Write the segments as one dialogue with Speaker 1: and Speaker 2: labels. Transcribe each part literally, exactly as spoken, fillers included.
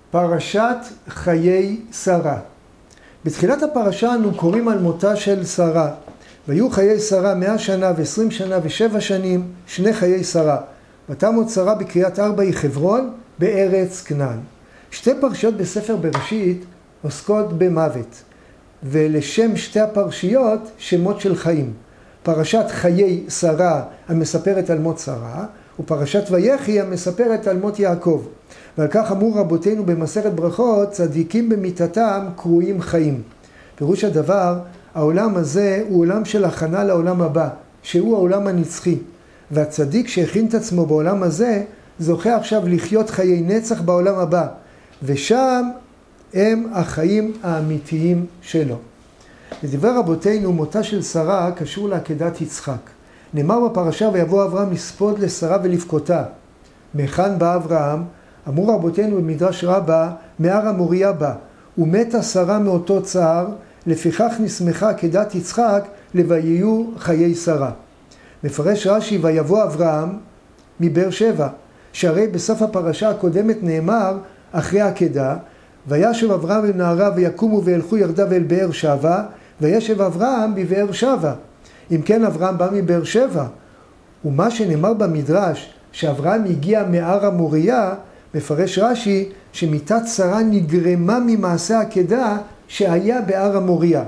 Speaker 1: פרשת חיי שרה. בתחילת הפרשה אנו קוראים על מותה של שרה. והיו חיי שרה מאה שנה ועשרים שנה ושבע שנים, שני חיי שרה. ותמות שרה בקריית ארבע היא חברון בארץ כנען. שתי פרשיות בספר בראשית עוסקות במוות. ולשם שתי הפרשיות שמות של חיים. פרשת חיי שרה המספרת על מות שרה, ופרשת ויחי המספרת על מות יעקב. ועל כך אמרו רבותינו במסכת ברכות, צדיקים במיתתם קרויים חיים. פירוש הדבר, העולם הזה הוא עולם של הכנה לעולם הבא, שהוא העולם הנצחי. והצדיק שהכין את עצמו בעולם הזה, זוכה עכשיו לחיות חיי נצח בעולם הבא. ושם הם החיים האמיתיים שלו. לדברי רבותינו, מותה של שרה קשור לעקדת יצחק. נאמר בפרשה, ויבוא אברהם לספוד לשרה ולבכותה. מהיכן בא אברהם? אמרו רבותינו במדרש רבה, מהר המוריה בא. ומתה שרה מאותו צער, לפיכך נסמכה עקדת יצחק לויהיו חיי שרה. מפרש רש"י, ויבוא אברהם מבאר שבע, שהרי בסוף הפרשה הקודמת נאמר אחרי העקדה, וישב אברהם ונערה ויקומו וילכו ירדה ואל באר שבע, וישב אברהם בבאר שבע. אם כן אברהם בא מבאר שבע, ומה שנאמר במדרש שאברהם הגיע מהר המוריה, מפרש רש"י שמיתת שרה נגרמה ממעשה העקדה שהיה בהר המוריה.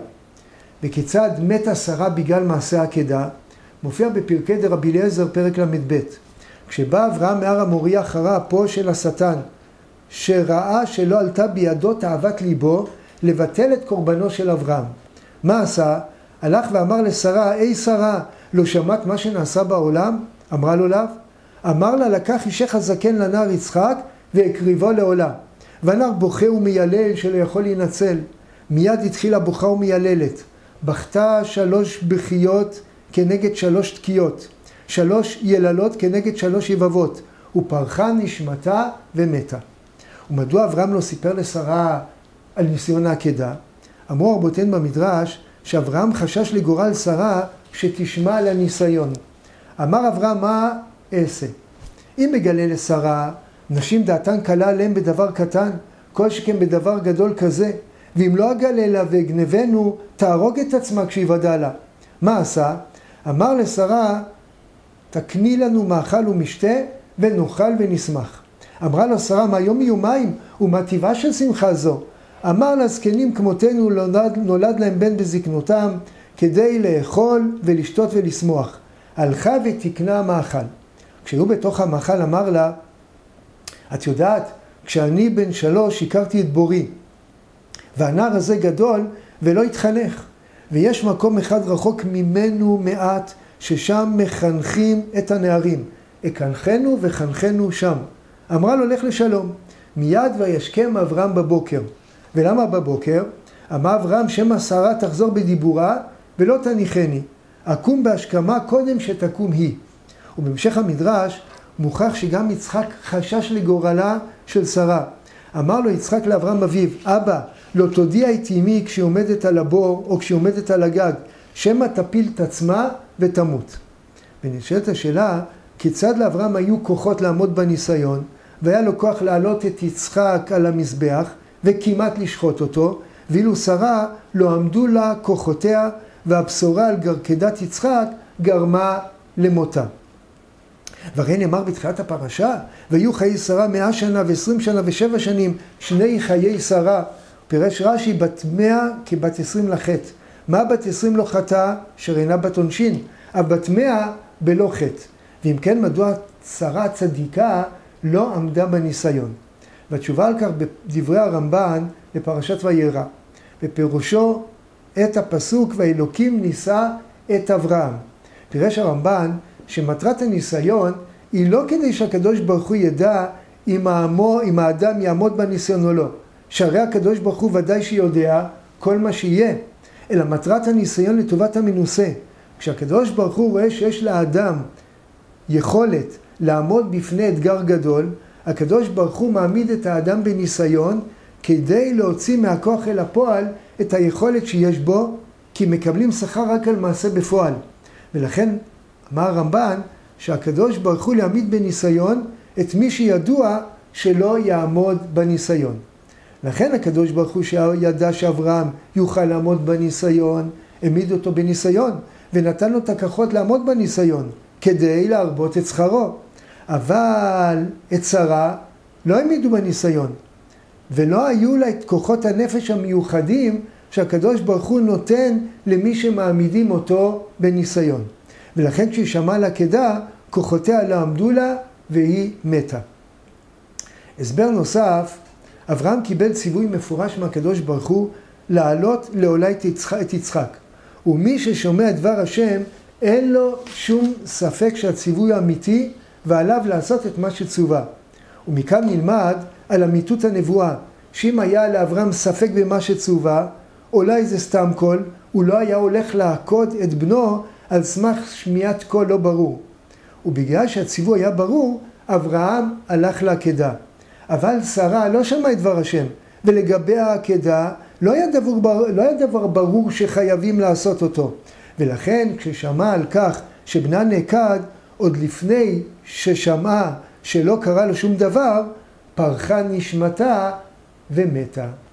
Speaker 1: וכיצד מתה שרה בגלל מעשה העקדה? מופיע בפרקי דרבי אליעזר פרק למד ב'. כשבא אברהם מהר המוריה חרה אפו של השטן, שראה שלא עלתה בידו תאוות ליבו לבטל את קורבנו של אברהם. מה עשה? הלך ואמר לשרה, אי שרה, לא שמעת מה שנעשה בעולם? אמרה לו לאו. אמר לה, לקח אישך הזקן לנער יצחק והקריבו לעולה. והנער בוכה ומיילל שלא יכול להינצל. מיד התחילה בוכה ומייללת. בכתה שלוש בכיות כנגד שלוש תקיות. שלוש יללות כנגד שלוש יבבות. ופרחה נשמתה ומתה. ומדוע אברהם לא סיפר לשרה על ניסיון העקדה? אמרו רבותינו במדרש שאברהם חשש לגורל שרה שתשמע על הניסיון. אמר אברהם, מה אעשה? אם מגלה לשרה, נשים דעתן קלה עליהם בדבר קטן, כל שכן בדבר גדול כזה, ואם לא אגלה לה וגנבנו, תהרוג את עצמה כשיוודע לה. מה עשה? אמר לשרה, תקני לנו מאכל ומשתה ונאכל ונשמח. אמרה לו שרה, מהיום יהיו מים, ומה טבעה של שמחה זו? אמר לזקנים כמותנו נולד, נולד להם בן בזקנותם, כדי לאכול ולשתות ולשמוח. הלכה ותקנה מאכל. כשהוא בתוך המאכל אמר לה, את יודעת, כשאני בן שלוש הכרתי את בורי, והנער הזה גדול ולא התחנך. ויש מקום אחד רחוק ממנו מעט, ששם מחנכים את הנערים. הקנחנו וחנכנו שם. אמרה לו, לך לשלום. מיד וישכם אברהם בבוקר. ולמה בבוקר? אמר אברהם, שמא שרה תחזור בדיבורה ולא תניחני. אקום בהשכמה קודם שתקום היא. ובהמשך המדרש מוכח שגם יצחק חשש לגורלה של שרה. אמר לו יצחק לאברהם אביו, אבא, לא תודיע את אמי כשהיא עומדת על הבור או כשהיא עומדת על הגג, שמא תפיל את עצמה ותמות. ונשאלת השאלה, כיצד לאברהם היו כוחות לעמוד בניסיון, והיה לו כוח להעלות את יצחק על המזבח, וכמעט לשחוט אותו, ואילו שרה לא עמדו לה כוחותיה, והבשורה על גרקדת יצחק גרמה למותה. והרי נאמר בתחילת הפרשה, ויהיו חיי שרה מאה שנה ועשרים שנה ושבע שנים, שני חיי שרה. פירש רש"י, בת מאה כבת עשרים לחטא. מה בת עשרים לא חטאה? שראינה בת עונשין, אבל בת מאה בלא חטא. ואם כן, מדוע שרה צדיקה לא עמדה בניסיון? והתשובה על כך בדברי הרמב"ן לפרשת וירא. בפירושו את הפסוק, והאלוקים ניסה את אברהם. פירש הרמב"ן שמטרת הניסיון היא לא כדי שהקדוש ברוך הוא ידע אם, העמו, אם האדם יעמוד בניסיון או לא. שהרי הקדוש ברוך הוא ודאי שיודע כל מה שיהיה. אלא מטרת הניסיון לטובת המנוסה. כשהקדוש ברוך הוא רואה שיש לאדם יכולת לעמוד בפני אתגר גדול, הקדוש ברוך הוא מעמיד את האדם בניסיון כדי להוציא מהכוח אל הפועל את היכולת שיש בו, כי מקבלים שכר רק על מעשה בפועל. ולכן אמר הרמב"ן שהקדוש ברוך הוא להעמיד בניסיון את מי שידוע שלא יעמוד בניסיון. לכן הקדוש ברוך הוא שידע שאברהם יוכל לעמוד בניסיון, העמיד אותו בניסיון, ונתן לו את הכוחות לעמוד בניסיון, כדי להרבות את שכרו. אבל את שרה לא העמידו בניסיון, ולא היו לה את כוחות הנפש המיוחדים שהקדוש ברוך הוא נותן למי שמעמידים אותו בניסיון. ולכן כשהיא שמעה לעקדה, כוחותיה לא עמדו לה והיא מתה. הסבר נוסף, אברהם קיבל ציווי מפורש מהקדוש ברוך הוא לעלות לעולה את יצחק, את יצחק. ומי ששומע דבר השם, אין לו שום ספק שהציווי אמיתי, ועליו לעשות את מה שצווה. ומכאן נלמד על אמיתות הנבואה, שאם היה לאברהם ספק במה שצווה, אולי זה סתם קול, הוא לא היה הולך לעקוד את בנו על סמך שמיעת קול לא ברור. ובגלל שהציווי היה ברור, אברהם הלך לעקדה. אבל שרה לא שמעה את דבר השם, ולגבי העקדה לא היה דבר, לא היה דבר ברור שחייבים לעשות אותו. ולכן כששמעה על כך שבנה נעקד, עוד לפני ששמעה שלא קרה לו שום דבר, פרחה נשמתה ומתה.